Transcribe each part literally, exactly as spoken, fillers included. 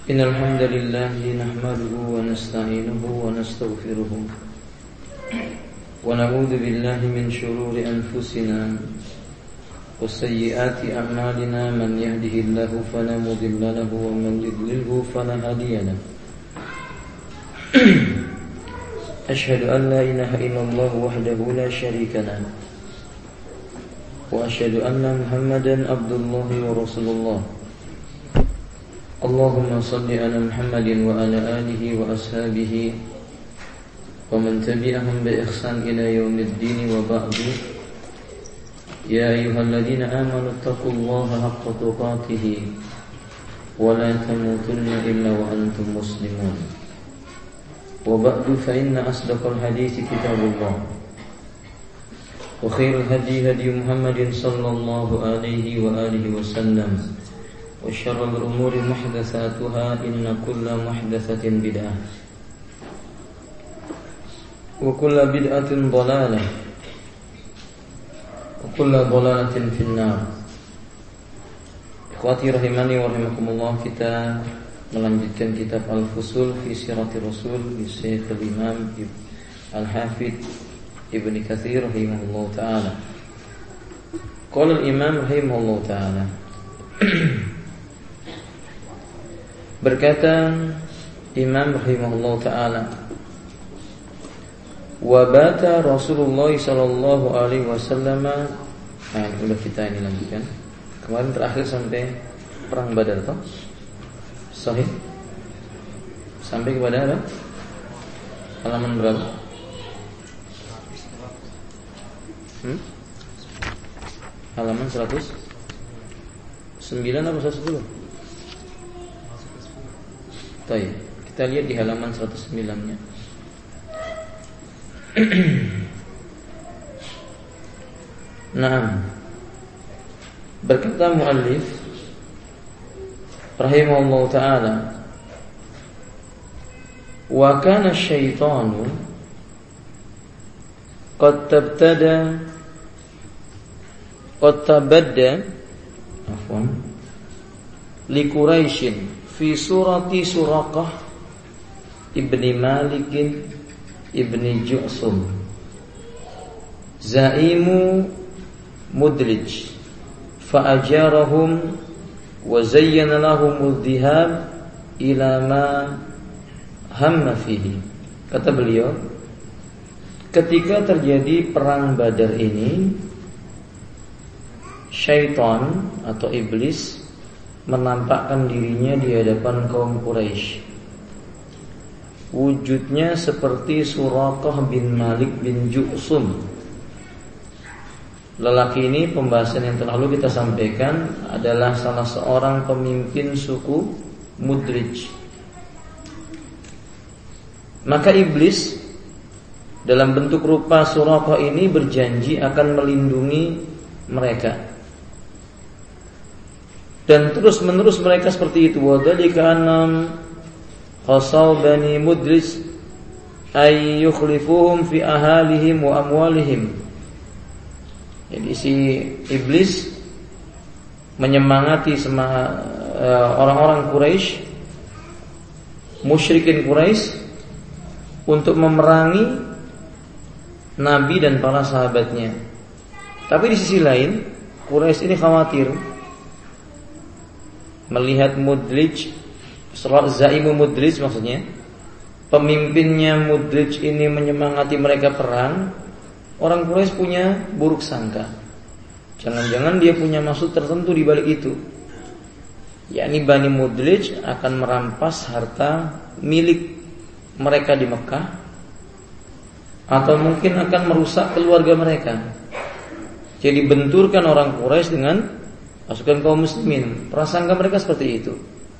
Innal hamdalillah nahmaduhu wa nasta'inuhu wa nastaghfiruh wa na'udzu billahi min shururi anfusina wa sayyiati a'malina man yahdihillahu fala mudilla lahu wa man yudlilhu fala hadiya lahu. Ashhadu an la ilaha illallah wahdahu la syarika lahu wa ashhadu anna Muhammadan abdullahi wa rasulullah. Allahumma salli ala Muhammadin wa ala alihi wa ashabihi wa man tabi'ahum bi ihsan ila yaumiddin wa ba'du. Ya ayyuhalladzina amanu taqullaha haqqa tuqatih wa la tamutunna illa wa antum muslimun. Wa ba'du fa inna asdaqal hadithi kitabullah wa khairul hadi hadi Muhammadin sallallahu alaihi wa alihi wa sallam. Wa syarrul umuri muhdatsatuha inna kulla muhdatsatin bid'ah wa kulla bid'atin dhalalah wa kulla dhalalatin finnar. Ikhwati rahimani wa rahimakumullah, kita melanjutkan kitab Al-Fusul fi Sirati Rasul bi Syekh Al-Imam Al-Hafidz Ibnu Katsir rahimahullah taala. Qala al-Imam rahimahullah taala, berkata Imam rahimahullah ta'ala, wa bata Rasulullah sallallahu alaihi wasallam. Nah, udah kita ini lanjutkan. Kemarin terakhir sampai perang Badar toh? Sahih? Sampai kepada apa? Halaman berapa? Hmm? Halaman seratus sembilan atau seratus sepuluh? Baik, kita lihat di halaman seratus sembilan-nya. Naam. Berkata muallif rahimahullah ta'ala, wa kana asyaitanu qad tabtada qad tabadda afwan li Quraisyin fi surati Suraqah ibni Malik ibni Ju'sum zaimu Mudlij fa'ajarahum wa zayyana lahumul dhihab ila ma hamma fihi. Kata beliau, ketika terjadi perang Badar ini, syaitan atau iblis menampakkan dirinya di hadapan kaum Quraisy. Wujudnya seperti Suraqah bin Malik bin Ju'sum. Lelaki ini, pembahasan yang terlalu kita sampaikan, adalah salah seorang pemimpin suku Mudlij. Maka iblis dalam bentuk rupa Suraqah ini berjanji akan melindungi mereka. Dan terus menerus mereka seperti itu. Wadhalika annam qasaw bani Mudlij ay yukhlifuhum fi ahalihim wa amwalihim. Jadi si iblis menyemangati sema, orang-orang Quraisy, musyrikin Quraisy, untuk memerangi Nabi dan para sahabatnya. Tapi di sisi lain, Quraisy ini khawatir melihat Mudlij, zaimu Mudlij maksudnya, pemimpinnya Mudlij ini menyemangati mereka perang. Orang Quraisy punya buruk sangka, jangan-jangan dia punya maksud tertentu di balik itu, yakni Bani Mudlij akan merampas harta milik mereka di Mekah, atau mungkin akan merusak keluarga mereka. Jadi benturkan orang Quraisy dengan pasukan kaum muslimin. Prasangka mereka seperti itu.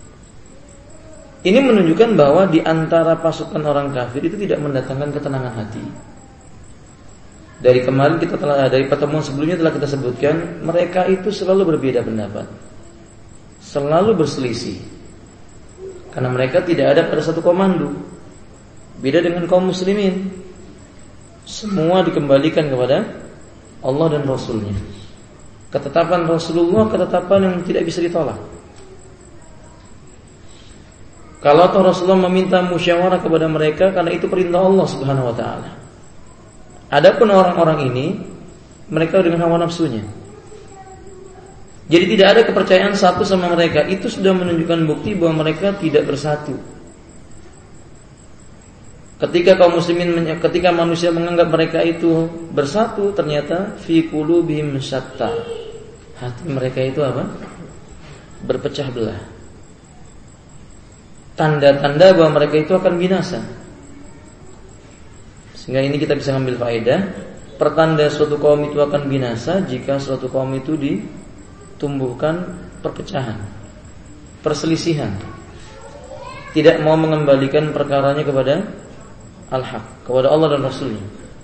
Ini menunjukkan bahwa di antara pasukan orang kafir itu tidak mendatangkan ketenangan hati. Dari kemarin kita telah, dari pertemuan sebelumnya telah kita sebutkan, mereka itu selalu berbeda pendapat, selalu berselisih, karena mereka tidak ada pada satu komando. Beda dengan kaum muslimin, semua dikembalikan kepada Allah dan Rasulnya. Ketetapan Rasulullah ketetapan yang tidak bisa ditolak. Kalau toh Rasulullah meminta musyawarah kepada mereka karena itu perintah Allah Subhanahu wa taala. Adapun orang-orang ini mereka dengan hawa nafsunya. Jadi tidak ada kepercayaan satu sama mereka. Itu sudah menunjukkan bukti bahwa mereka tidak bersatu. Ketika kaum muslimin, ketika manusia menganggap mereka itu bersatu, ternyata fi qulubihim syatta. Hati mereka itu apa? Berpecah belah. Tanda-tanda bahwa mereka itu akan binasa. Sehingga ini kita bisa ambil faedah. Pertanda suatu kaum itu akan binasa jika suatu kaum itu ditumbuhkan perpecahan, perselisihan, tidak mau mengembalikan perkaranya kepada al-haq, kepada Allah dan Rasulnya.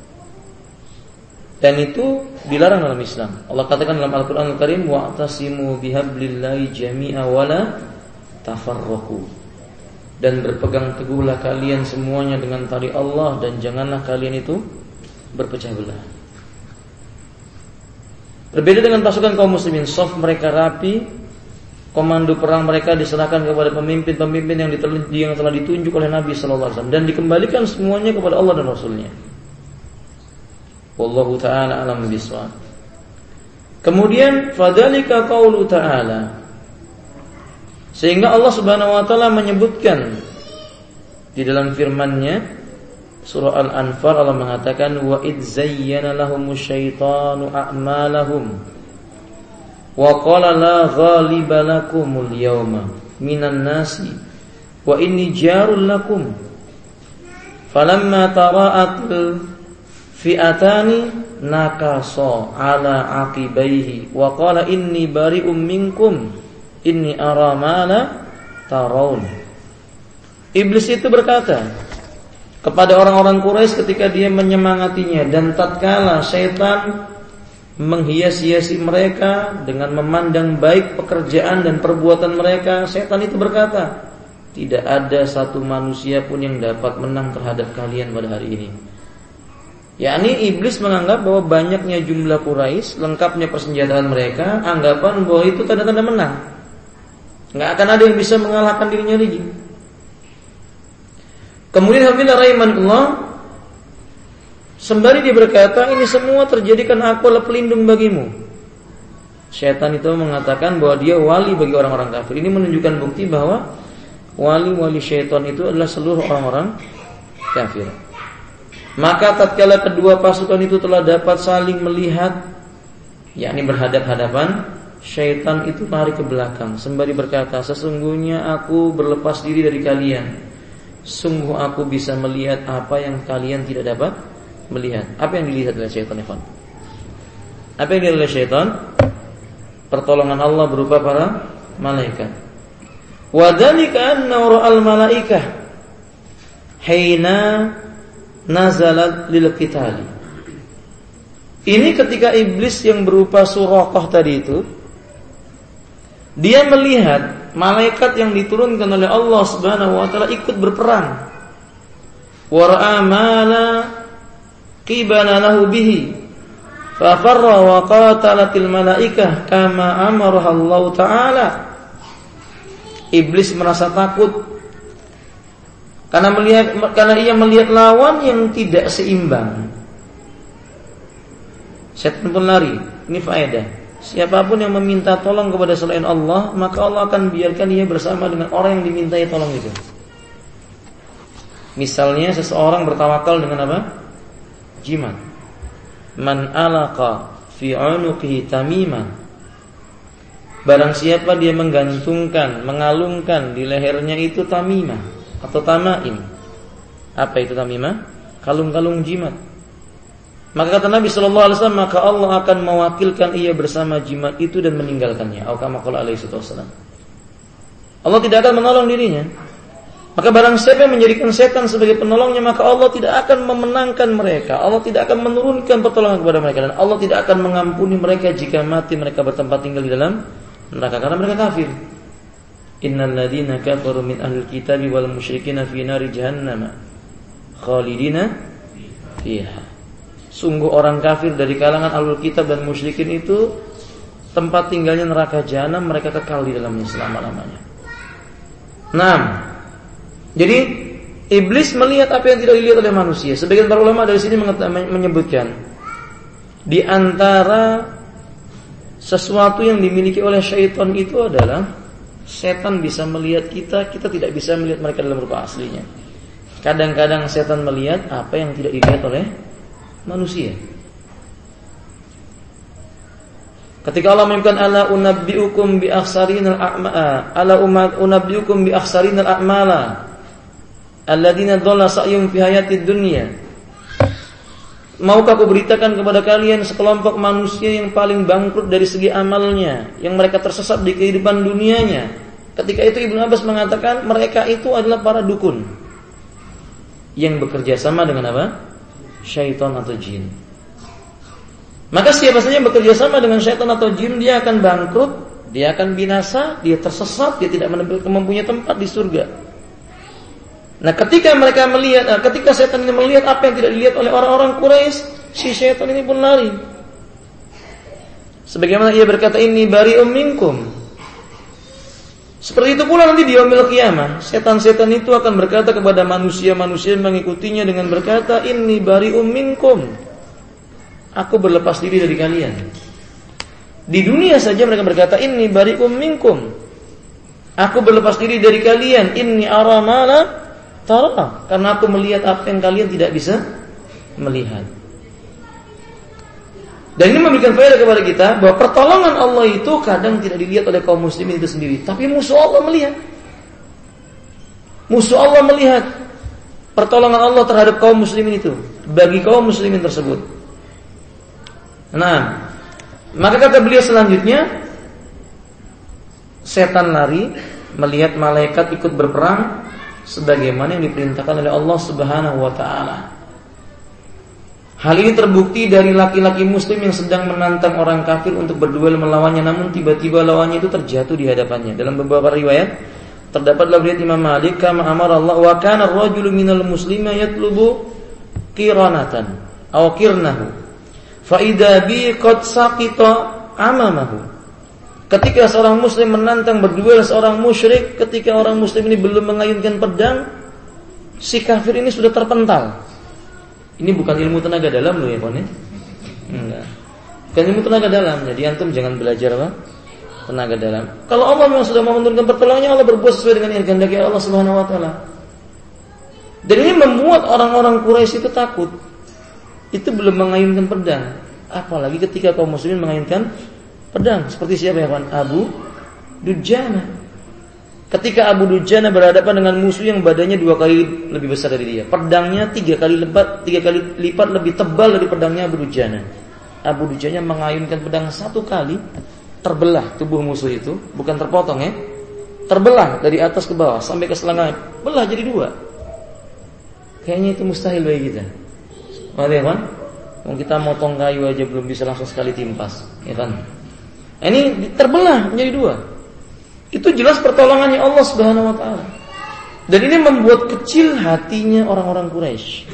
Dan itu dilarang dalam Islam. Allah katakan dalam Al-Quran Al-Karim, wa'tasimu bihablillahi jami'a wala tafarraqu. Dan berpegang teguhlah kalian semuanya dengan tali Allah, dan janganlah kalian itu berpecah belah. Berbeda dengan pasukan kaum muslimin, shaf mereka rapi, komando perang mereka diserahkan kepada pemimpin-pemimpin yang, yang telah ditunjuk oleh Nabi sallallahu alaihi wasallam dan dikembalikan semuanya kepada Allah dan Rasulnya. Wallahu ta'ala alam bisawab. Kemudian fadzalika qaulu ta'ala. Sehingga Allah Subhanahu wa taala menyebutkan di dalam firman-Nya surah Al-Anfal, Allah mengatakan wa idz zayyana lahumus syaitanu a'malahum wa qala la ghaliba lakumul yawma minan nasi wa inni jarul lakum falamma tara'atil fi'atani nakasa ala aqibaihi wa qala inni bari'um minkum inni ara ma la tarawun. Iblis itu berkata kepada orang-orang Quraisy ketika dia menyemangatinya, dan tatkala syaitan menghias-hiasi mereka dengan memandang baik pekerjaan dan perbuatan mereka, syaitan itu berkata, tidak ada satu manusia pun yang dapat menang terhadap kalian pada hari ini. Yakni iblis menganggap bahwa banyaknya jumlah Quraisy, lengkapnya persenjataan mereka, anggapan bahwa itu tanda-tanda menang. Nggak akan ada yang bisa mengalahkan dirinya lagi. Kemudian alhamdulillah rahimanullah, sembari dia berkata, ini semua terjadi karena aku adalah pelindung bagimu. Syaitan itu mengatakan bahwa dia wali bagi orang-orang kafir. Ini menunjukkan bukti bahwa wali-wali syaitan itu adalah seluruh orang-orang kafir. Maka tatkala kedua pasukan itu telah dapat saling melihat, yakni berhadap-hadapan, syaitan itu lari ke belakang sembari berkata, sesungguhnya aku berlepas diri dari kalian. Sungguh aku bisa melihat apa yang kalian tidak dapat melihat. Apa yang dilihat oleh syaitan, ikhwan? Apa yang dilihat oleh syaitan? Pertolongan Allah berupa para malaikat. Wa dzalika anna ra'al malaikah hina nazalat lil qitali. Ini ketika iblis yang berupa Suraqah tadi itu, dia melihat malaikat yang diturunkan oleh Allah Subhanahu wa taala ikut berperang. Wa ra'a ma la qibala lahu bihi. Fa farra wa qatalatil malaikah kama amaraha Allah taala. Iblis merasa takut karena melihat karena ia melihat lawan yang tidak seimbang. Setan pun lari. Ini faedah. Siapapun yang meminta tolong kepada selain Allah, maka Allah akan biarkan ia bersama dengan orang yang dimintai tolong itu. Misalnya seseorang bertawakal dengan apa? Jimat. Man alaqa fi 'unuqihi tamiman. Barang siapa dia menggantungkan, mengalungkan di lehernya itu tamimah atau tamaim. Apa itu tamimah? Kalung-kalung jimat. Maka kata Nabi sallallahu alaihi wasallam, maka Allah akan mewakilkan ia bersama jimat itu dan meninggalkannya. Atau kama qala alaihi wasallam. Allah tidak akan menolong dirinya. Maka barang siapa yang menjadikan setan sebagai penolongnya, maka Allah tidak akan memenangkan mereka. Allah tidak akan menurunkan pertolongan kepada mereka, dan Allah tidak akan mengampuni mereka jika mati mereka bertempat tinggal di dalam neraka karena mereka kafir. Innal ladzina kafaru min ahlil kitabi wal musyrikina fi nari jahannam khalidina fiha. Sungguh orang kafir dari kalangan ahlul kitab dan musyrikin itu tempat tinggalnya neraka jahanam, mereka kekal di dalamnya selama-lamanya. enam. Jadi iblis melihat apa yang tidak dilihat oleh manusia. Sebagian para ulama dari sini menyebutkan di antara sesuatu yang dimiliki oleh syaitan itu adalah setan bisa melihat kita, kita tidak bisa melihat mereka dalam rupa aslinya. Kadang-kadang setan melihat apa yang tidak dilihat oleh manusia. Ketika Allah menyebutkan ala unabbiukum bi akhsarinal a'mala, ala unabbiukum bi akhsarinal a'mala alladzina dhalla sa'yuhum fi hayatid dunya. Maukah aku beritakan kepada kalian sekelompok manusia yang paling bangkrut dari segi amalnya, yang mereka tersesat di kehidupan dunianya. Ketika itu Ibnu Abbas mengatakan mereka itu adalah para dukun yang bekerja sama dengan apa? Syaitan atau jin. Maka siapa saja yang bekerja sama dengan syaitan atau jin, dia akan bangkrut, dia akan binasa, dia tersesat, dia tidak mempunyai tempat di surga. Nah, ketika mereka melihat, ketika setan ini melihat apa yang tidak dilihat oleh orang-orang Quraisy, si setan ini pun lari. Sebagaimana ia berkata, "Inni bari'um minkum." Seperti itu pula nanti di yaumil qiyamah, setan-setan itu akan berkata kepada manusia-manusia yang mengikutinya dengan berkata, "Inni bari'um minkum." Aku berlepas diri dari kalian. Di dunia saja mereka berkata, "Inni bari'um minkum." Aku berlepas diri dari kalian. Inni ara ma la tara, karena aku melihat apa yang kalian tidak bisa melihat. Dan ini memberikan faedah kepada kita bahwa pertolongan Allah itu kadang tidak dilihat oleh kaum muslimin itu sendiri, tapi musuh Allah melihat. Musuh Allah melihat pertolongan Allah terhadap kaum muslimin itu bagi kaum muslimin tersebut. Nah, maka kata beliau selanjutnya, setan lari melihat malaikat ikut berperang sebagaimana yang diperintahkan oleh Allah Subhanahu wa taala. Hal ini terbukti dari laki-laki muslim yang sedang menantang orang kafir untuk berduel melawannya, namun tiba-tiba lawannya itu terjatuh di hadapannya. Dalam beberapa riwayat terdapat dalam riwayat Imam Malik, kama amara Allah wa kana ar-rajulu minal muslima yatlubu qiranatan aw qirnahu fa idza bi qad saqita amamahu. Ketika seorang muslim menantang berduel seorang musyrik, ketika orang muslim ini belum mengayunkan pedang, si kafir ini sudah terpental. Ini bukan ilmu tenaga dalam loh ya, Pak. Enggak. Bukan ilmu tenaga dalam. Jadi antum jangan belajar apa? Tenaga dalam. Kalau Allah memang sudah mau menurunkan pertolongannya, Allah berbuat sesuai dengan yang kehendaki Allah Subhanahu wa taala. Dan ini membuat orang-orang Quraisy itu takut. Itu belum mengayunkan pedang, apalagi ketika kaum muslimin mengayunkan pedang. Seperti siapa ya, Pak? Abu Dujana. Ketika Abu Dujana berhadapan dengan musuh yang badannya dua kali lebih besar dari dia, pedangnya tiga kali lipat, tiga kali lipat lebih tebal dari pedangnya Abu Dujana. Abu Dujana mengayunkan pedang satu kali, terbelah tubuh musuh itu, bukan terpotong ya, terbelah dari atas ke bawah sampai ke selangkah, belah jadi dua. Kayaknya itu mustahil bagi kita. Mari ya kan? Kalau kita motong kayu aja belum bisa langsung sekali timpas, ya kan? Ini terbelah menjadi dua. Itu jelas pertolongannya Allah Subhanahu wa taala. Dan ini membuat kecil hatinya orang-orang Quraisy.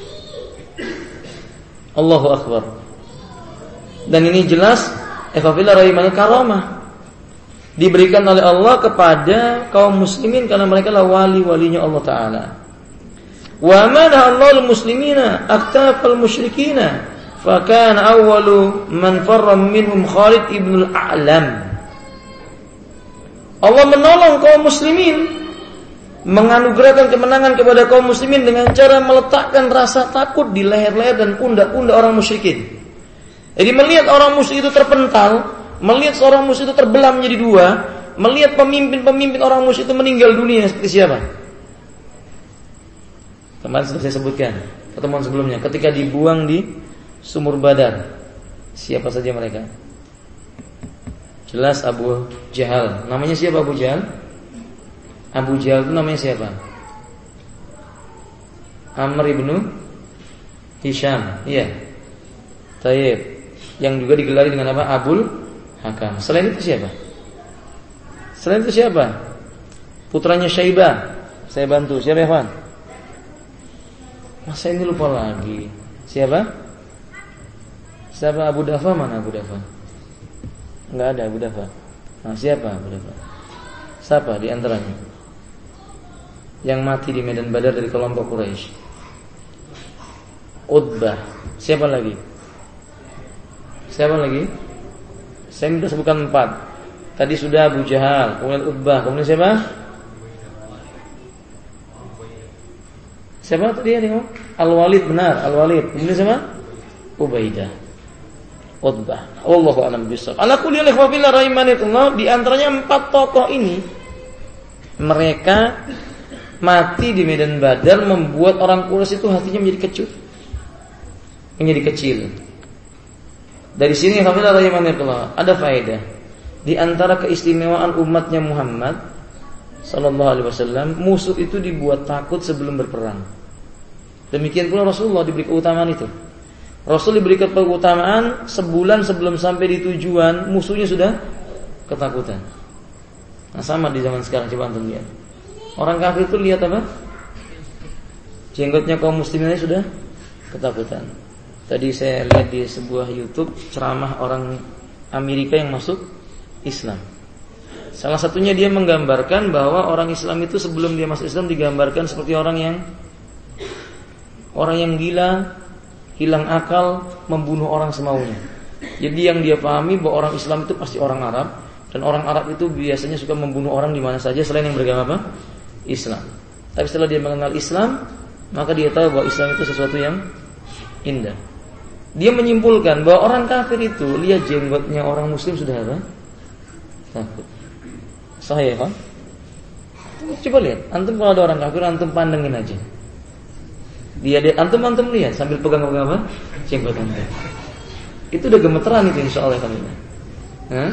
Allahu akbar. Dan ini jelas ikhwafillah rahimani karamah diberikan oleh Allah kepada kaum muslimin karena mereka lah wali-walinya Allah taala. Wa mana Allahul muslimina aktafal musyrikina fa kana awwalu man farra minhum Khalid ibn al-A'lam. Allah menolong kaum muslimin, menganugerahkan kemenangan kepada kaum muslimin dengan cara meletakkan rasa takut di leher-leher dan pundak-pundak orang musyrikin. Jadi melihat orang musyrik itu terpental, melihat seorang musyrik itu terbelah menjadi dua, melihat pemimpin-pemimpin orang musyrik itu meninggal dunia seperti siapa? Kemarin sudah saya sebutkan pertemuan sebelumnya, ketika dibuang di sumur Badar. Siapa saja mereka? Jelas Abu Jahal. Namanya siapa Abu Jahal? Abu Jahal itu namanya siapa? Amr ibnu Hisham. Iya. Taib. Yang juga digelari dengan apa? Abul Hakam. Selain itu siapa? Selain itu siapa? Putranya Syaibah. Saya bantu. Siapa ya, Pak? Masa ini lupa lagi. Siapa? Siapa Abu Dafa? Mana Abu Dafa? Enggak ada Abu Dafa. Nah, siapa Abu Dafa? Siapa di antaranya? yang mati di medan Badar dari kelompok Quraisy? Utbah. Siapa lagi? Siapa lagi? Saya minta sebutkan empat. Tadi sudah Abu Jahal, kemudian Utbah, kemudian siapa? Siapa tadi yang Al-Walid, benar, Al-Walid. Kemudian siapa? Ubaidah. Utbah. Wallahu a'lam bishawab. Ala kulli ikhwa fillah rahimanillah, di antaranya empat tokoh ini mereka mati di medan Badar membuat orang Quraisy itu hatinya menjadi kecut. Menjadi kecil. Dari sini ikhwa fillah rahimanillah, ada faedah. Di antara keistimewaan umatnya Muhammad sallallahu alaihi wasallam, musuh itu dibuat takut sebelum berperang. Demikian pula Rasulullah diberi keutamaan itu. Rasul diberi keutamaan sebulan sebelum sampai di tujuan, musuhnya sudah ketakutan. Nah, sama di zaman sekarang, coba antum lihat. Orang kafir itu lihat apa? Jenggotnya kaum muslimin sudah ketakutan. Tadi saya lihat di sebuah YouTube ceramah orang Amerika yang masuk Islam. Salah satunya dia menggambarkan bahwa orang Islam itu sebelum dia masuk Islam digambarkan seperti orang yang orang yang gila, hilang akal, membunuh orang semaunya. Jadi yang dia pahami bahwa orang Islam itu pasti orang Arab, dan orang Arab itu biasanya suka membunuh orang di mana saja selain yang beragama apa? Islam. Tapi setelah dia mengenal Islam, maka dia tahu bahwa Islam itu sesuatu yang indah. Dia menyimpulkan bahwa orang kafir itu lihat jenggotnya orang muslim sudah apa? Takut. Sahih kan? Coba lihat, antum kalau ada orang kafir, antum pandengin aja. Dia dia antum antum lihat sambil pegang-pegang apa? Jenggot antum. Itu udah gemeteran itu insyaallah kan. Hah?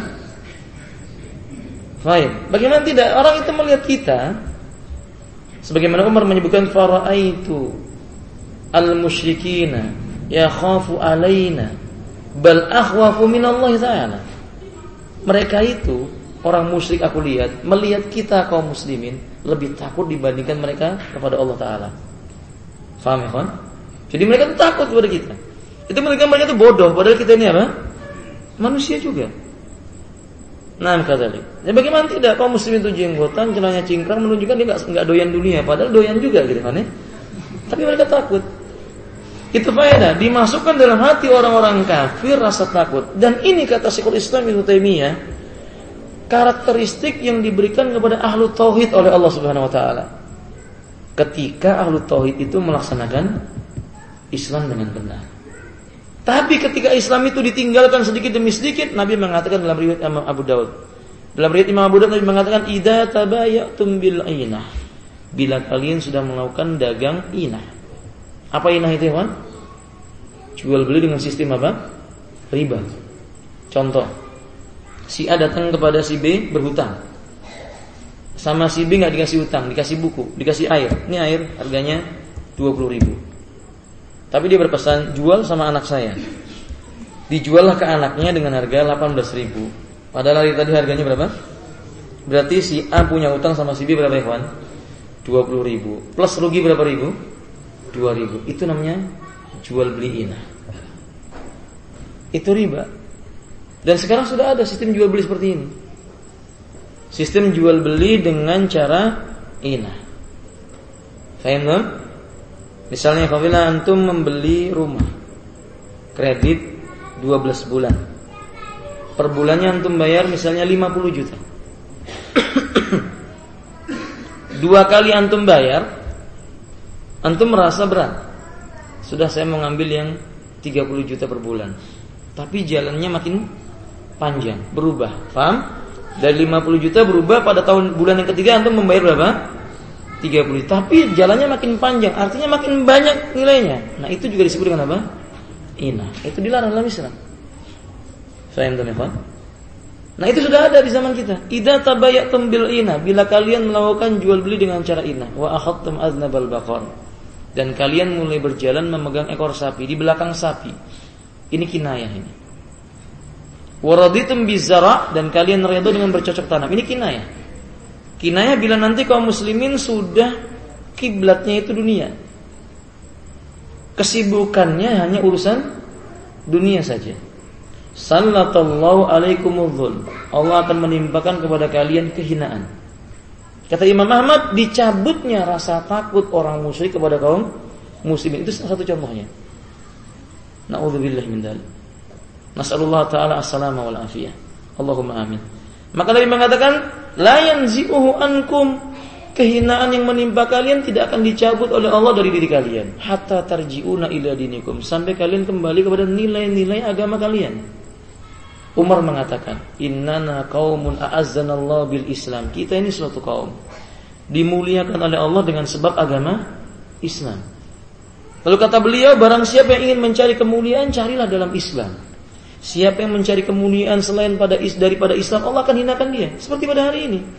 Baik. Bagaimana tidak? Orang itu melihat kita sebagaimana Umar menyebutkan faraitu al-musyrikina yakhafu alaina bal akhwafu minallahi ta'ala. Mereka itu orang musyrik aku lihat, melihat kita kaum muslimin lebih takut dibandingkan mereka kepada Allah Ta'ala. Faham ya kan? Jadi mereka itu takut kepada kita. Itu mereka mereka itu bodoh, padahal kita ini apa? Manusia juga. Nah, kadzalik. Ya bagaimana tidak kaum muslimin itu jenggotan, celananya cingkrang menunjukkan dia enggak enggak doyan dunia, padahal doyan juga gitu kan ya. Tapi mereka takut. Itu faedah, dimasukkan dalam hati orang-orang kafir rasa takut. Dan ini kata Syekhul Islam Ibnu Taimiyah, karakteristik yang diberikan kepada ahlu tauhid oleh Allah Subhanahu wa taala. Ketika ahlu tauhid itu melaksanakan Islam dengan benar. Tapi ketika Islam itu ditinggalkan sedikit demi sedikit, Nabi mengatakan dalam riwayat Imam Abu Daud. Dalam riwayat Imam Abu Daud Nabi mengatakan idza tabayatum bil ainah. Bila kalian sudah melakukan dagang inah. Apa inah itu, ya, jual beli dengan sistem apa? Riba. Contoh, si A datang kepada si B berhutang. Sama si B enggak dikasih hutang, dikasih buku, dikasih air. Ini air harganya dua puluh ribu. Tapi dia berpesan, jual sama anak saya. Dijuallah ke anaknya dengan harga delapan belas ribu. Padahal hari tadi harganya berapa? Berarti si A punya hutang sama si B berapa, ikhwan? dua puluh ribu. Plus rugi berapa ribu? dua ribu. Itu namanya jual beli inah. Itu riba. Dan sekarang sudah ada sistem jual beli seperti ini. Sistem jual beli dengan cara inah. Faham tak? Misalnya apabila antum membeli rumah kredit dua belas bulan. Per bulannya antum bayar misalnya lima puluh juta. Dua kali antum bayar, antum merasa berat. Sudah saya mau ngambil yang tiga puluh juta per bulan. Tapi jalannya makin panjang, berubah. Paham? Dari lima puluh juta berubah pada tahun bulan yang ketiga antum membayar berapa? tiga puluh. Tapi jalannya makin panjang, artinya makin banyak nilainya. Nah, itu juga disebut dengan apa? Inah. Itu dilarang dalam Islam. Faham tak, Pak? Nah, itu sudah ada di zaman kita. Idza tabayatum bil inah, bila kalian melakukan jual beli dengan cara inah, wa akhadtum aznabal baqar. Dan kalian mulai berjalan memegang ekor sapi di belakang sapi. Ini kinayah ini. Wa raditum bizara, dan kalian redha dengan bercocok tanam. Ini kinayah. Kinayah bila nanti kaum muslimin sudah kiblatnya itu dunia. Kesibukannya hanya urusan dunia saja. Sallallahu alaikumudz. Allah akan menimpakan kepada kalian kehinaan. Kata Imam Ahmad, dicabutnya rasa takut orang musyrik kepada kaum muslimin. Itu salah satu contohnya. Na'udzubillah min dzalik. Nas'alullah ta'ala as-salama wal afiyah. Allahumma amin. Maka Nabi mengatakan, la yanzi'uhu ankum. Kehinaan yang menimpa kalian tidak akan dicabut oleh Allah dari diri kalian. Hatta tarji'una ila dinikum. Sampai kalian kembali kepada nilai-nilai agama kalian. Umar mengatakan, innana qaumun a'azzanallahu bil Islam. Kita ini suatu kaum dimuliakan oleh Allah dengan sebab agama Islam. Lalu kata beliau, barang siapa yang ingin mencari kemuliaan, carilah dalam Islam. Siapa yang mencari kemuliaan selain pada daripada Islam, Allah akan hinakan dia. Seperti pada hari ini.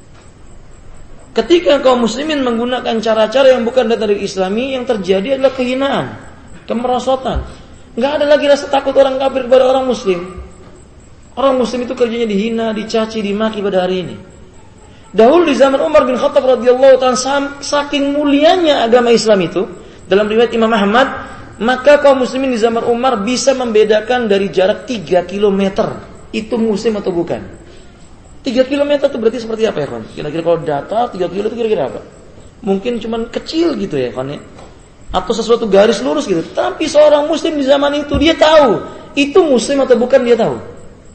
Ketika kaum muslimin menggunakan cara-cara yang bukan dari Islami, yang terjadi adalah kehinaan, kemerosotan. Enggak ada lagi rasa takut orang kafir kepada orang muslim. Orang muslim itu kerjanya dihina, dicaci, dimaki pada hari ini. Dahulu di zaman Umar bin Khattab radhiyallahu ta'ala, saking mulianya agama Islam itu, dalam riwayat Imam Ahmad, maka kaum muslimin di zaman Umar bisa membedakan dari jarak tiga kilometer itu muslim atau bukan. tiga kilometer itu berarti seperti apa ya, kawan? Kira-kira kalau data tiga kilometer itu kira-kira apa? Mungkin cuman kecil gitu ya, kawan ya. Atau sesuatu garis lurus gitu. Tapi seorang muslim di zaman itu dia tahu itu muslim atau bukan, dia tahu.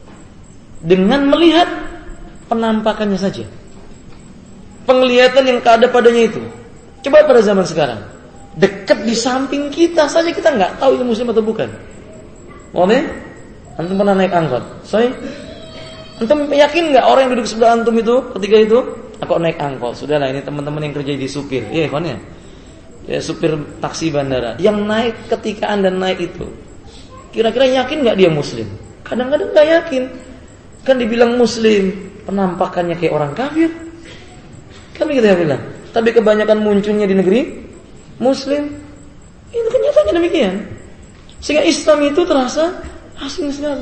Dengan melihat penampakannya saja. Penglihatan yang ada padanya itu. Coba pada zaman sekarang, dekat di samping kita saja kita nggak tahu itu muslim atau bukan. Oke? Antum pernah naik angkot? Saya antum yakin nggak orang yang duduk sebelah antum itu ketika itu? Aku naik angkot. Sudahlah, ini teman-teman yang kerja di supir. Iya, kawan ya. Ya, supir taksi bandara. Yang naik ketika Anda naik itu, kira-kira yakin nggak dia muslim? Kadang-kadang nggak yakin. Kan dibilang muslim, penampakannya kayak orang kafir. Kan begitu ya bilang. Tapi kebanyakan munculnya di negeri muslim. Itu kenyataannya demikian. Sehingga Islam itu terasa asing sekali.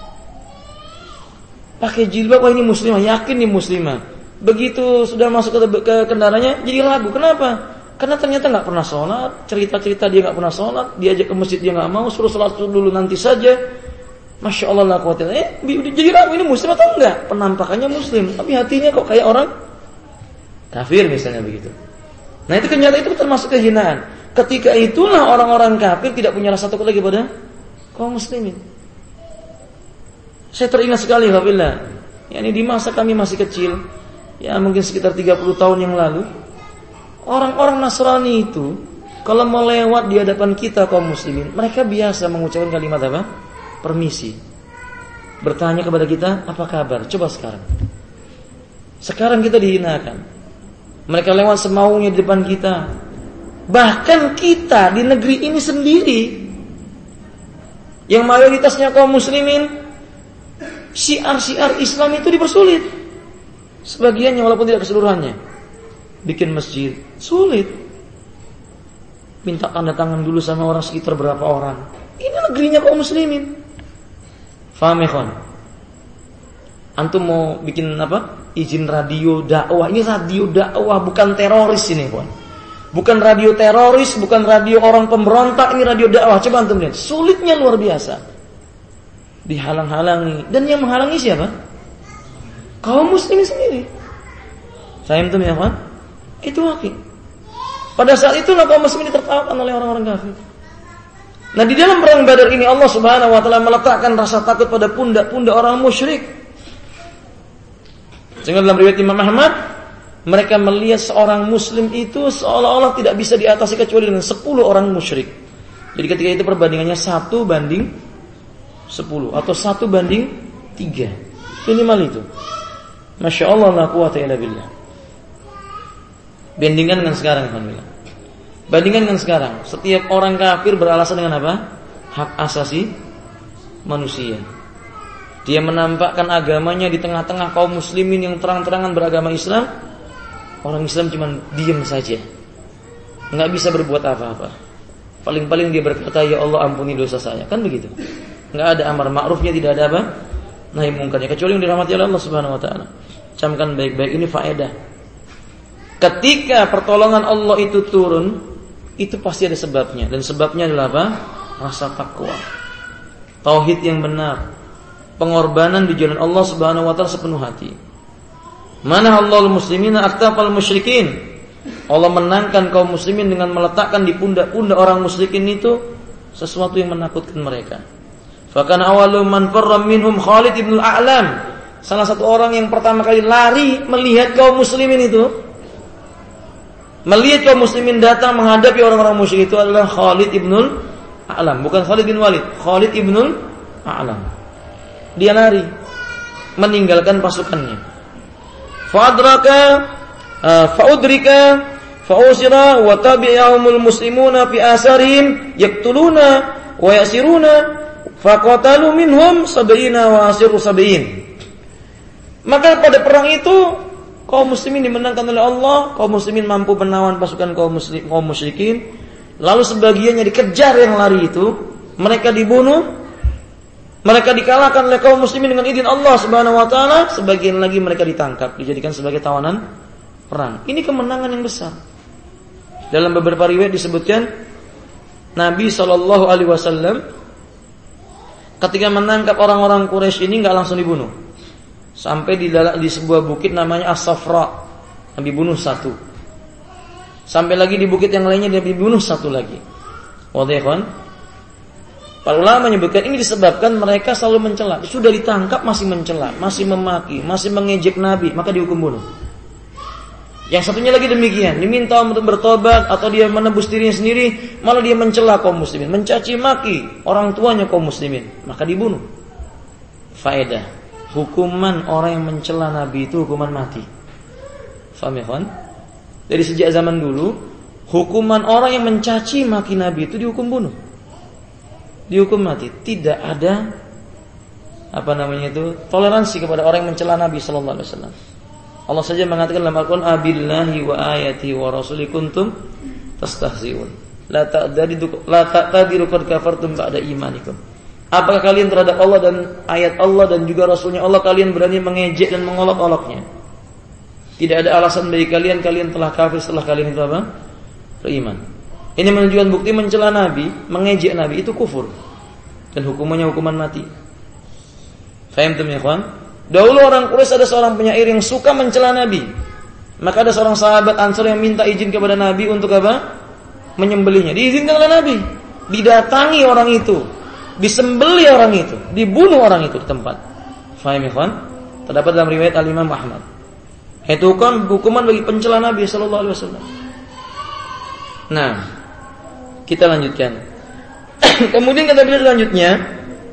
Pakai jilbab, wah ini muslimah, yakin nih muslimah. Begitu sudah masuk ke, ke kendaraannya jadi ragu. Kenapa? Karena ternyata nggak pernah sholat. Cerita-cerita dia nggak pernah sholat. Diajak ke masjid dia nggak mau. Suruh sholat dulu nanti saja. Masya Allah la quwwata. Eh, jadi ragu ini muslim atau enggak? Penampakannya muslim, tapi hatinya kok kayak orang kafir misalnya begitu. Nah itu kenyataan, itu termasuk kehinaan. Ketika itulah orang-orang kafir tidak punya rasa takut lagi pada kaum muslimin. Saya teringat sekali, alhamdulillah. Ya, ini di masa kami masih kecil, ya mungkin sekitar tiga puluh tahun yang lalu, orang-orang Nasrani itu kalau mau lewat di hadapan kita kaum muslimin, mereka biasa mengucapkan kalimat apa? Permisi. Bertanya kepada kita, apa kabar? Coba sekarang. Sekarang kita dihinakan. Mereka lewat semaunya di depan kita. Bahkan kita di negeri ini sendiri, yang mayoritasnya kaum muslimin, syiar-syiar Islam itu dipersulit. Sebagiannya walaupun tidak keseluruhannya. Bikin masjid sulit. Minta tanda tangan dulu sama orang sekitar berapa orang. Ini negerinya kaum muslimin. Faham ya kawan? Antum mau bikin apa? Izin radio dakwah. Ini radio dakwah, bukan teroris ini kawan. Bukan radio teroris, bukan radio orang pemberontak, ini radio dakwah. Coba antum lihat, sulitnya luar biasa. Dihalang-halangi. Dan yang menghalangi siapa? Kaum muslimin sendiri. Saya antum ya kawan? Itu wakil. Pada saat itulah kaum muslimin ditertawakan oleh orang-orang kafir. Nah di dalam perang Badar ini Allah Subhanahu wa taala meletakkan rasa takut pada pundak-pundak orang musyrik. Sehingga dalam riwayat Imam Ahmad, mereka melihat seorang muslim itu seolah-olah tidak bisa diatasi kecuali dengan sepuluh orang musyrik. Jadi ketika itu perbandingannya satu banding sepuluh atau satu banding tiga. Minimal itu. Masya Allah la quwwata illa billah. Bandingkan dengan sekarang, alhamdulillah. Bandingkan dengan sekarang, setiap orang kafir beralasan dengan apa? Hak asasi manusia. Dia menampakkan agamanya di tengah-tengah kaum muslimin yang terang-terangan beragama Islam. Orang Islam cuma diam saja, nggak bisa berbuat apa-apa. Paling-paling dia berkata, ya Allah ampuni dosa saya. Kan begitu. Nggak ada amar ma'rufnya, tidak ada apa? Nahi mungkarnya, kecuali yang dirahmati oleh Allah Subhanahu Wa Taala. Camkan baik-baik, ini faedah. Ketika pertolongan Allah itu turun, itu pasti ada sebabnya, dan sebabnya adalah apa? Rasa takwa, tauhid yang benar, pengorbanan di jalan Allah Subhanahu wa taala sepenuh hati. Mana Allahul muslimina aktafal musyrikin. Allah menangkan kaum muslimin dengan meletakkan di pundak-pundak orang musyrikin itu sesuatu yang menakutkan mereka. Fakan awalu man farra minhum Khalid ibn al-A'lam. Salah satu orang yang pertama kali lari melihat kaum muslimin itu, melihat kaum muslimin datang menghadapi orang-orang musyrik itu adalah Khalid ibn al-A'lam, bukan Khalid bin Walid, Khalid ibn al-A'lam. Dia lari meninggalkan pasukannya. Fa'adraka fa'udrika fa'usira wa tabi'ahumul muslimuna fi asarihim yaqtuluna wa yasiruna faqatalu minhum sab'ina wa asiru sab'in. Maka pada perang itu kaum muslimin dimenangkan oleh Allah, kaum muslimin mampu menawan pasukan kaum muslim, kaum musyrikin, lalu sebagiannya dikejar yang lari itu, mereka dibunuh, mereka dikalahkan oleh kaum muslimin dengan izin Allah Subhanahu wa taala, sebagian lagi mereka ditangkap, dijadikan sebagai tawanan perang. Ini kemenangan yang besar. Dalam beberapa riwayat disebutkan Nabi shallallahu alaihi wasallam ketika menangkap orang-orang Quraisy ini enggak langsung dibunuh. Sampai di dalam di sebuah bukit namanya As-Safra, Nabi bunuh satu. Sampai lagi di bukit yang lainnya Nabi bunuh satu lagi. Wadihkan. Para ulama menyebutkan ini disebabkan mereka selalu mencela. Sudah ditangkap masih mencela, masih memaki, masih mengejek Nabi, maka dihukum bunuh. Yang satunya lagi demikian, diminta untuk bertobat atau dia menebus dirinya sendiri, malah dia mencela kaum muslimin, mencaci maki orang tuanya kaum muslimin, maka dibunuh. Faedah, hukuman orang yang mencela Nabi itu hukuman mati. Faham ya, kawan? Dari sejak zaman dulu, hukuman orang yang mencaci maki Nabi itu dihukum bunuh. Dihukum mati. Tidak ada apa namanya itu toleransi kepada orang yang mencela Nabi sallallahu alaihi wasallam. Allah saja mengatakan dalam Al-Qur'an, "Abillahi wa ayati wa rasuli kuntum tastahzi'un. La ta'tadiru la ta'tadiru qad kafartum ba'da imanikum." Apakah kalian terhadap Allah dan ayat Allah dan juga Rasulnya Allah kalian berani mengejek dan mengolok-oloknya? Tidak ada alasan bagi kalian, kalian telah kafir setelah kalian itu apa? Beriman. Ini menunjukkan bukti mencela Nabi, mengejek Nabi itu kufur. Dan hukumannya hukuman mati. Faham ya, kawan? Dahulu orang Quraisy ada seorang penyair yang suka mencela Nabi. Maka ada seorang sahabat Ansar yang minta izin kepada Nabi untuk apa? Menyembelihnya. Diizinkan oleh Nabi. Didatangi orang itu, disembelih orang itu, dibunuh orang itu di tempat. Faham ya, kawan? Terdapat dalam riwayat Al-Imam Ahmad. Itu kan hukuman bagi pencela Nabi sallallahu alaihi wasallam. Nah, kita lanjutkan. Kemudian kata beliau selanjutnya,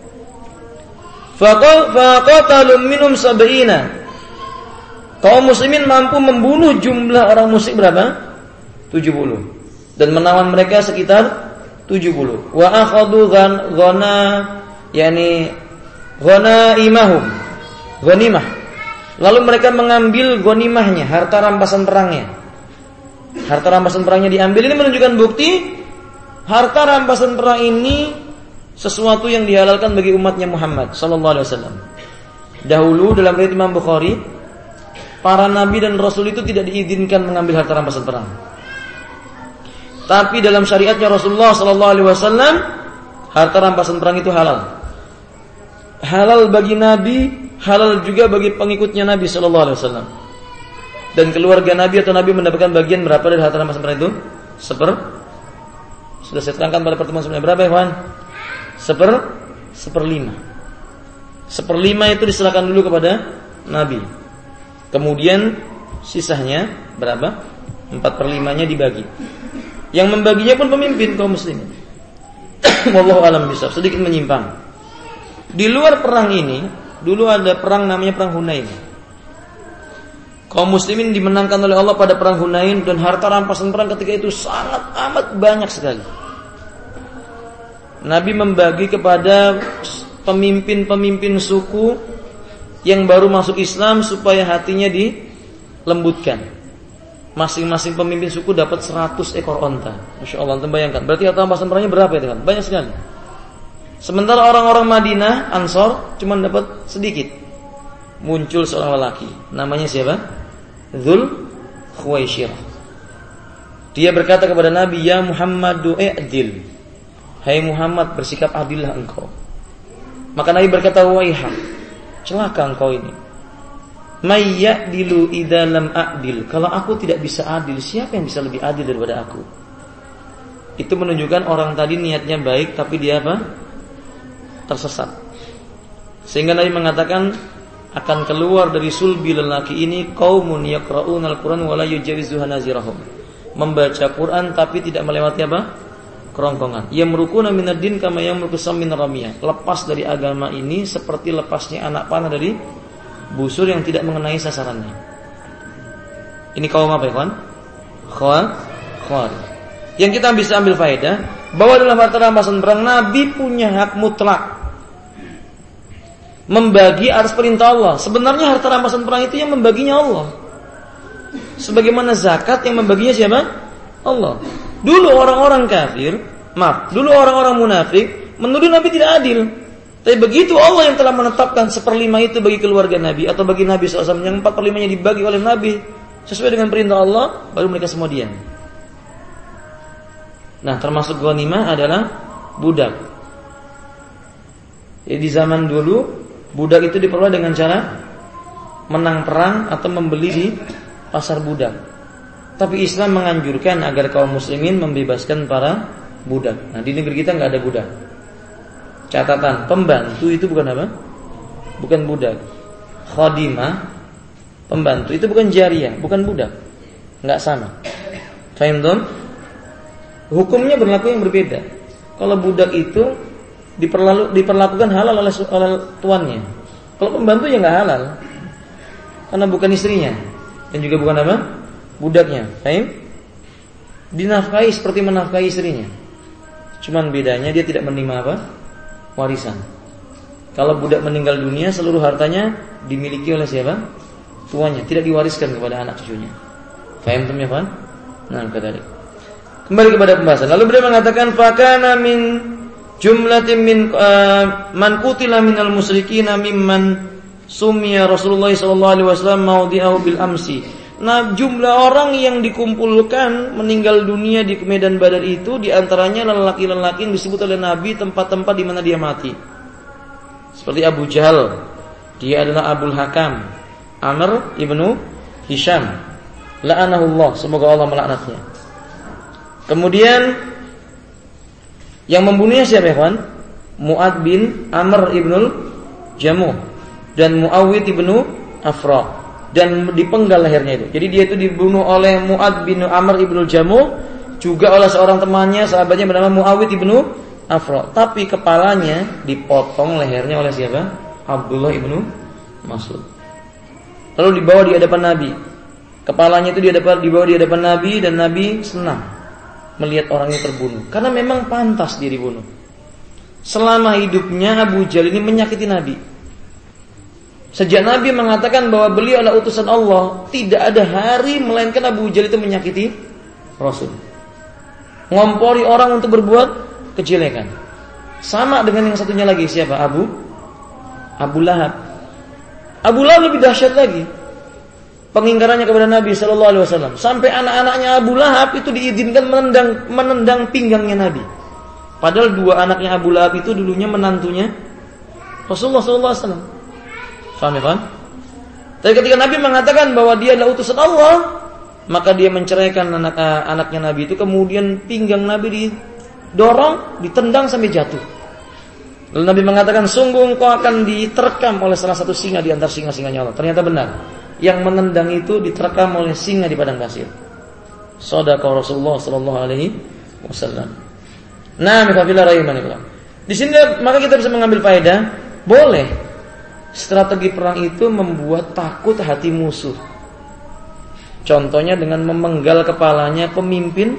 faqatalu minhum sab'ina. Kaum muslimin mampu membunuh jumlah orang musyrik berapa? tujuh puluh. Dan menawan mereka sekitar tujuh puluh. Wa akhadhu ghana yani ghanaimahum. Ghanimah. Lalu mereka mengambil ghanimahnya, harta rampasan perangnya. Harta rampasan perangnya diambil. Ini menunjukkan bukti harta rampasan perang ini sesuatu yang dihalalkan bagi umatnya Muhammad sallallahu alaihi wasallam. Dahulu dalam riwayat Imam Bukhari, para nabi dan rasul itu tidak diizinkan mengambil harta rampasan perang. Tapi dalam syariatnya Rasulullah sallallahu alaihi wasallam, harta rampasan perang itu halal. Halal bagi nabi, halal juga bagi pengikutnya Nabi sallallahu alaihi wasallam. Dan keluarga Nabi atau Nabi mendapatkan bagian berapa dari harta rampasan perang itu? Seper. Sudah saya terangkan pada pertemuan sebelumnya. Berapa ya, kawan? Seper seperlima. Seperlima itu diserahkan dulu kepada Nabi. Kemudian sisanya berapa? Empat perlimanya dibagi. Yang membaginya pun pemimpin kaum muslimin. Wallahu a'lam bishawab. Sedikit menyimpang. Di luar perang ini, dulu ada perang namanya perang Hunain. Kaum muslimin dimenangkan oleh Allah pada perang Hunain dan harta rampasan perang ketika itu sangat amat banyak sekali. Nabi membagi kepada pemimpin-pemimpin suku yang baru masuk Islam supaya hatinya dilembutkan. Masing-masing pemimpin suku dapat seratus ekor onta. Masya Allah, anda bayangkan. Berarti harta rampasan perangnya berapa ya, teman? Banyak sekali. Sementara orang-orang Madinah, Ansor, cuma dapat sedikit. Muncul seorang lelaki. Namanya siapa? Dzul Khuwaisirah. Dia berkata kepada Nabi, "Ya Muhammadu i'dil." Hai Muhammad, bersikap adillah engkau. Maka Nabi berkata, "Waihak, celaka engkau ini. may ya'dilu idza lam a'dil. Kalau aku tidak bisa adil, siapa yang bisa lebih adil daripada aku? Itu menunjukkan orang tadi niatnya baik tapi dia apa? Tersesat. Sehingga Nabi mengatakan akan keluar dari sulbi lelaki ini qaumun yaqra'unal Qur'an wa la yujawizuha nazirahum. Membaca Quran tapi tidak melewati apa? Kerongkongan. Yamrukuna minad din kama yamruku sam min ramiyah. Lepas dari agama ini seperti lepasnya anak panah dari busur yang tidak mengenai sasarannya. Ini kaum apa ya kawan? Khawarij. Yang kita bisa ambil faedah bahwa dalam harta rampasan perang Nabi punya hak mutlak membagi atas perintah Allah. Sebenarnya harta rampasan perang itu yang membaginya Allah. Sebagaimana zakat yang membaginya siapa? Allah. Dulu orang-orang kafir, maaf, dulu orang-orang munafik menuduh Nabi tidak adil. Tapi begitu Allah yang telah menetapkan seperlima itu bagi keluarga Nabi atau bagi Nabi shallallahu alaihi wasallam, yang empat perlimanya dibagi oleh Nabi sesuai dengan perintah Allah, baru mereka semua diam. Nah, termasuk ghanimah adalah budak. Jadi di zaman dulu budak itu diperoleh dengan cara menang perang atau membeli di pasar budak. Tapi Islam menganjurkan agar kaum muslimin membebaskan para budak. Nah, di negeri kita nggak ada budak. Catatan, pembantu itu bukan apa? Bukan budak. Khadimah, pembantu itu bukan jariyah, bukan budak. Nggak sama. Fahim dong? Hukumnya berlaku yang berbeda. Kalau budak itu diperlalu, diperlakukan halal oleh, oleh tuannya. Kalau pembantu ya nggak halal, karena bukan istrinya dan juga bukan apa? Budaknya. Fahim? Dinafkahi seperti menafkahi istrinya. Cuman bedanya dia tidak menerima apa? Warisan. Kalau budak meninggal dunia, seluruh hartanya dimiliki oleh siapa? Tuannya, tidak diwariskan kepada anak cucunya. Fahim teman ya, Nah, kata kembali kepada pembahasan. Lalu beliau mengatakan fakana min jumlatin min uh, man qutila minal musyrikin mimman summiya Rasulullah sallallahu alaihi wasallam maudi'ahu bil amsi. Nah, jumlah orang yang dikumpulkan meninggal dunia di medan Badar itu diantaranya lelaki-lelaki yang disebut oleh Nabi tempat-tempat di mana dia mati. Seperti Abu Jahal, dia adalah Abul Hakam, Amr ibnu Hisham, la'anahullah, semoga Allah melaknatnya. Kemudian yang membunuhnya siapa ya kawan? Mu'ad bin Amr ibnul Jamuh dan Muawwid ibnu Afra, dan dipenggal lehernya itu. Jadi dia itu dibunuh oleh Mu'ad bin Amr ibnul Jamuh, juga oleh seorang temannya, sahabatnya bernama Muawwid ibnu Afra. Tapi kepalanya dipotong lehernya oleh siapa? Abdullah ibnu Mas'ud. Lalu dibawa di hadapan Nabi. Kepalanya itu dibawa di hadapan Nabi dan Nabi senang melihat orangnya terbunuh, karena memang pantas dia dibunuh. Selama hidupnya Abu Jahal ini menyakiti Nabi. Sejak Nabi mengatakan bahwa beliau adalah utusan Allah, tidak ada hari melainkan Abu Jahal itu menyakiti Rasul, ngompori orang untuk berbuat kejelekan. Sama dengan yang satunya lagi, siapa? Abu Abu Lahab. Abu Lahab lebih dahsyat lagi pengingkarannya kepada Nabi Sallallahu Alaihi Wasallam, sampai anak-anaknya Abu Lahab itu diizinkan menendang menendang pinggangnya Nabi. Padahal dua anaknya Abu Lahab itu dulunya menantunya Rasulullah Sallallahu Alaihi Wasallam. Faham ya, Pak? Tapi ketika Nabi mengatakan bahwa dia adalah utusan Allah, maka dia menceraikan anak anaknya Nabi itu, kemudian pinggang Nabi didorong, ditendang sampai jatuh. Lalu Nabi mengatakan, sungguh engkau akan diterkam oleh salah satu singa di antara singa-singanya Allah. Ternyata benar. Yang menendang itu diterkam oleh singa di padang pasir. Shadaqa Rasulullah sallallahu alaihi wasallam. Nah, mifafillah rahimanillah. Di sini maka kita bisa mengambil faedah, boleh strategi perang itu membuat takut hati musuh. Contohnya dengan memenggal kepalanya pemimpin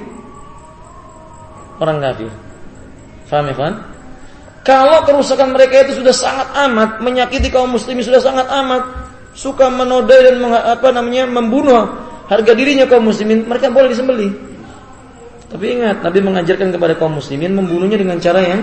orang kafir. Faham ya, Fan? Kalau kerusakan mereka itu sudah sangat amat menyakiti kaum muslimin, sudah sangat amat suka menodai dan meng, apa namanya membunuh harga dirinya kaum muslimin, mereka boleh disembelih. Tapi ingat, Nabi mengajarkan kepada kaum muslimin membunuhnya dengan cara yang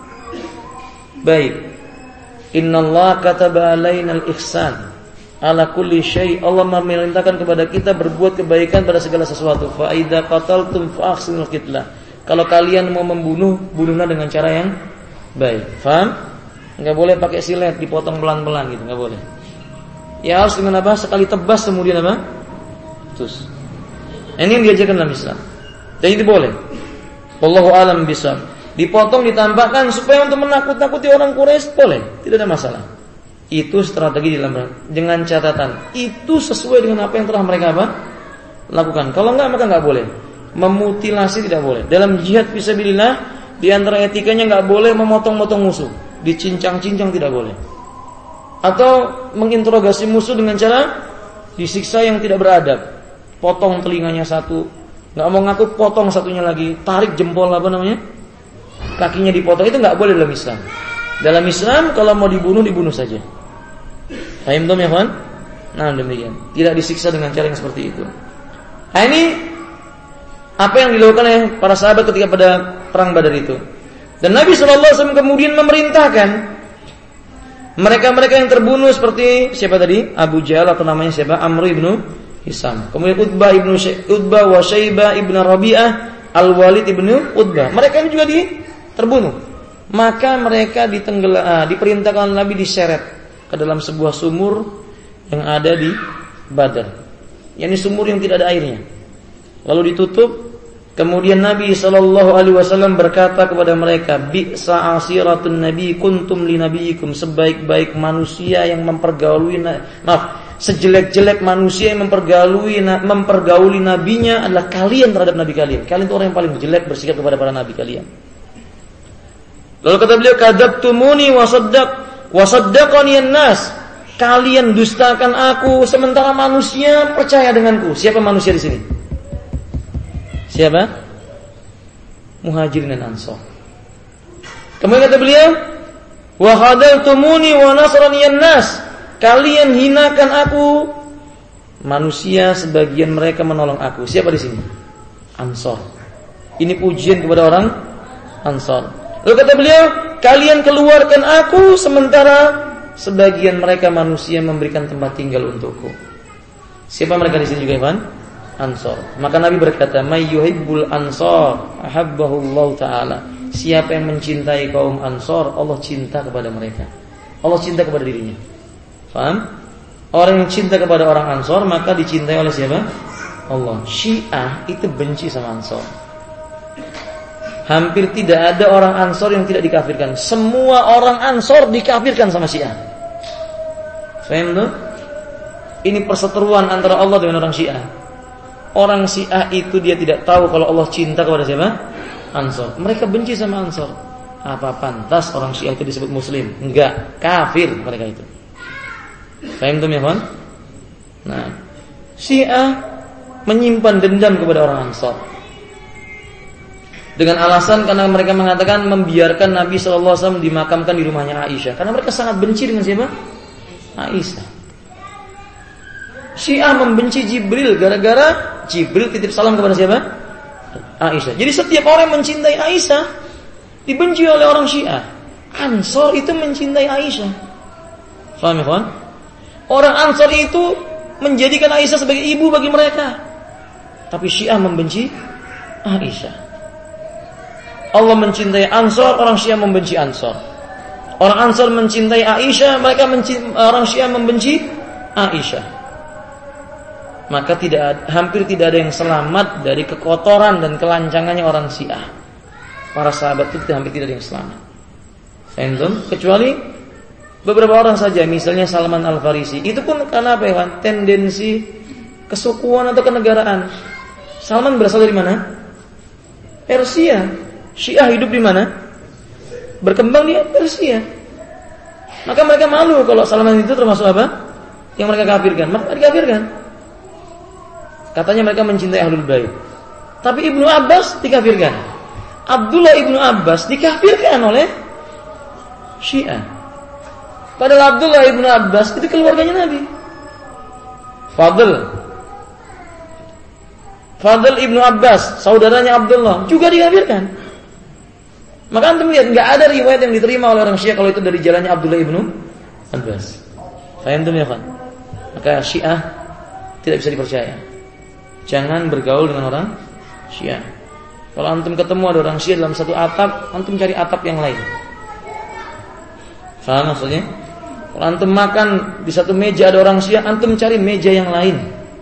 baik. Innallaha kataba alainal ihsan ala kulli syai. Allah memerintahkan kepada kita berbuat kebaikan pada segala sesuatu. Fa idza qataltum fa ahsinul qitlah. Kalau kalian mau membunuh, bunuhlah dengan cara yang baik. Faham? Enggak boleh pakai silet dipotong pelan-pelan gitu, enggak boleh. Ya harus dengan apa? Sekali tebas kemudian apa? Putus. Ini yang diajarkan dalam Islam. Dan itu boleh. Wallahu a'lam bishawab. Dipotong, ditampakkan supaya untuk menakut-nakuti orang Quraisy boleh, tidak ada masalah. Itu strategi dalam dengan catatan itu sesuai dengan apa yang telah mereka apa? Lakukan. Kalau enggak maka enggak boleh. Memutilasi tidak boleh. Dalam jihad fisabilillah di antara etikanya enggak boleh memotong-motong musuh, dicincang-cincang tidak boleh. Atau menginterogasi musuh dengan cara disiksa yang tidak beradab. Potong telinganya satu, enggak mau ngaku potong satunya lagi, tarik jempol apa namanya? Kakinya dipotong, itu enggak boleh dalam Islam. Dalam Islam kalau mau dibunuh dibunuh saja. Paham tuh ya, kawan? Nah, demikian. Tidak disiksa dengan cara yang seperti itu. Nah, ini apa yang dilakukan oleh para sahabat ketika pada perang Badar itu. Dan Nabi shallallahu alaihi wasallam kemudian memerintahkan mereka-mereka yang terbunuh seperti siapa tadi? Abu Jahal atau namanya siapa? Amr ibnu Hisam. Kemudian Utbah ibnu Utbah wa Syaibah ibnu Rabi'ah, Al-Walid ibnu Utbah. Mereka ini juga di terbunuh. Maka mereka ditenggelam, diperintahkan Nabi diseret ke dalam sebuah sumur yang ada di Badar. Yani sumur yang tidak ada airnya. Lalu ditutup. Kemudian Nabi sallallahu alaihi wasallam berkata kepada mereka, "Bi'sa asiratun nabi kuntum li nabiyikum." Sebaik-baik manusia yang mempergauli maaf, sejelek-jelek manusia yang mempergauli mempergauli nabinya adalah kalian terhadap nabi kalian. Kalian itu orang yang paling jelek bersikap kepada para nabi kalian. Lalu kata beliau, "Kadzabtumuni wa saddaq wa saddaqani an-nas." Kalian dustakan aku sementara manusia percaya denganku. Siapa manusia di sini? Siapa? Muhajirin dan Ansar. Kemudian kata beliau, "Wa khadaltumuni wa nasrani an-nas." Kalian hinakan aku, manusia sebagian mereka menolong aku. Siapa di sini? Ansar. Ini pujian kepada orang Ansar. Lalu kata beliau, "Kalian keluarkan aku sementara sebagian mereka manusia memberikan tempat tinggal untukku." Siapa mereka di sini juga, Ivan? Ansar. Maka Nabi berkata, "May yuhibbul ansar ahabbahullahu ta'ala." Siapa yang mencintai kaum Ansar, Allah cinta kepada mereka. Allah cinta kepada dirinya. Paham? Orang yang cinta kepada orang Ansar maka dicintai oleh siapa? Allah. Syiah itu benci sama Ansar. Hampir tidak ada orang Ansar yang tidak dikafirkan. Semua orang Ansar dikafirkan sama Syiah. Paham tuh? Ini perseteruan antara Allah dengan orang Syiah. Orang Syiah itu dia tidak tahu kalau Allah cinta kepada siapa? Ansar. Mereka benci sama Ansar. Apa pantas orang Syiah itu disebut Muslim? Enggak, kafir mereka itu. Paham tuh ya, kawan? Nah, Syiah menyimpan dendam kepada orang Ansar dengan alasan karena mereka mengatakan membiarkan Nabi shallallahu alaihi wasallam dimakamkan di rumahnya Aisyah karena mereka sangat benci dengan siapa? Aisyah. Syiah membenci Jibril gara-gara Jibril titip salam kepada siapa? Aisyah. Jadi setiap orang yang mencintai Aisyah dibenci oleh orang Syiah. Ansar itu mencintai Aisyah. Paham ya, kawan? Orang Ansar itu menjadikan Aisyah sebagai ibu bagi mereka. Tapi Syiah membenci Aisyah. Allah mencintai Ansar, orang Syiah membenci Ansar. Orang Ansar mencintai Aisyah, mereka mencintai, orang Syiah membenci Aisyah. Maka tidak hampir tidak ada yang selamat dari kekotoran dan kelancangannya orang Syiah. Para sahabat itu hampir tidak ada yang selamat. Faham? Kecuali beberapa orang saja, misalnya Salman Al-Farisi. Itu pun karena apa ya, kan? Tendensi kesukuan atau kenegaraan. Salman berasal dari mana? Persia. Syiah hidup di mana? Berkembang di Persia. Maka mereka malu kalau Salman itu termasuk apa? Yang mereka kafirkan. Maka dikafirkan. Katanya mereka mencintai Ahlul Bait. Tapi Ibnu Abbas dikafirkan. Abdullah Ibnu Abbas dikafirkan oleh Syiah. Padahal Abdullah Ibnu Abbas itu keluarganya Nabi. Fadl Fadl Ibnu Abbas, saudaranya Abdullah, juga dikafirkan. Maka antum lihat, enggak ada riwayat yang diterima oleh orang Syiah kalau itu dari jalannya Abdullah Ibnu Abbas. Paham tuh ya, kan? Maka Syiah tidak bisa dipercaya. Jangan bergaul dengan orang Syiah. Kalau antum ketemu ada orang Syiah dalam satu atap, antum cari atap yang lain. Faham maksudnya? Kalau antum makan di satu meja ada orang Syiah, antum cari meja yang lain.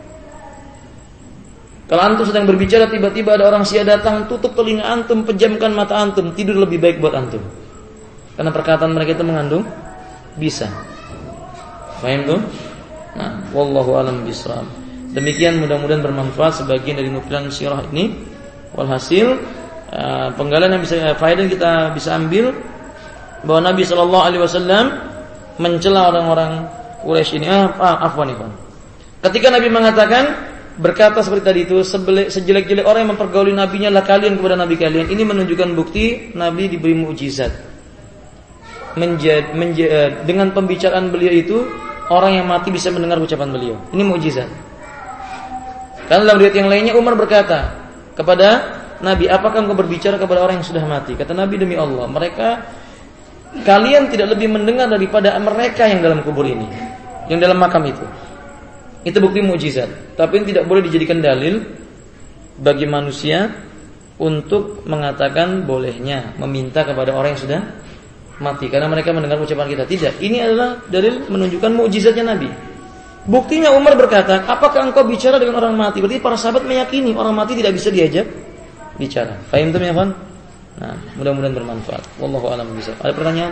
Kalau antum sedang berbicara tiba-tiba ada orang Syiah datang, tutup telinga antum, pejamkan mata antum, tidur lebih baik buat antum. Karena perkataan mereka itu mengandung bisa. Paham tuh? Nah, wallahu alam bishawab. Demikian mudah-mudahan bermanfaat sebagian dari nukilan sirah ini. Walhasil uh, penggalan yang bisa faedah kita bisa ambil bahwa Nabi sallallahu alaihi wasallam mencela orang-orang Quraisy ini. Ah, ah afwan ikhwan. Ketika Nabi mengatakan berkata seperti tadi itu, sejelek-jelek orang yang mempergauli nabinya lah kalian kepada nabi kalian. Ini menunjukkan bukti Nabi diberi mukjizat. Menjad, menjad, dengan pembicaraan beliau itu orang yang mati bisa mendengar ucapan beliau. Ini mukjizat. Karena dalam riwayat yang lainnya Umar berkata kepada Nabi, apakah engkau berbicara kepada orang yang sudah mati? Kata Nabi, demi Allah, mereka kalian tidak lebih mendengar daripada mereka yang dalam kubur ini, yang dalam makam itu. Itu bukti mukjizat. Tapi ini tidak boleh dijadikan dalil bagi manusia untuk mengatakan bolehnya meminta kepada orang yang sudah mati karena mereka mendengar ucapan kita. Tidak. Ini adalah dalil menunjukkan mukjizatnya Nabi. Buktinya Umar berkata, apakah engkau bicara dengan orang mati? Berarti para sahabat meyakini orang mati tidak bisa diajak bicara. Fahim tuh ya, Fan? Nah, mudah-mudahan bermanfaat. Wallahu a'lam bishawab. Ada pertanyaan?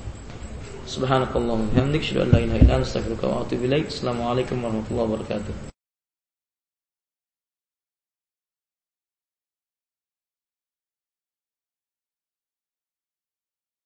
Subhanakallahumma wa bihamdika, asyhadu an la ilaha illa anta, astaghfiruka wa atubu ilaik. Assalamualaikum warahmatullahi wabarakatuh.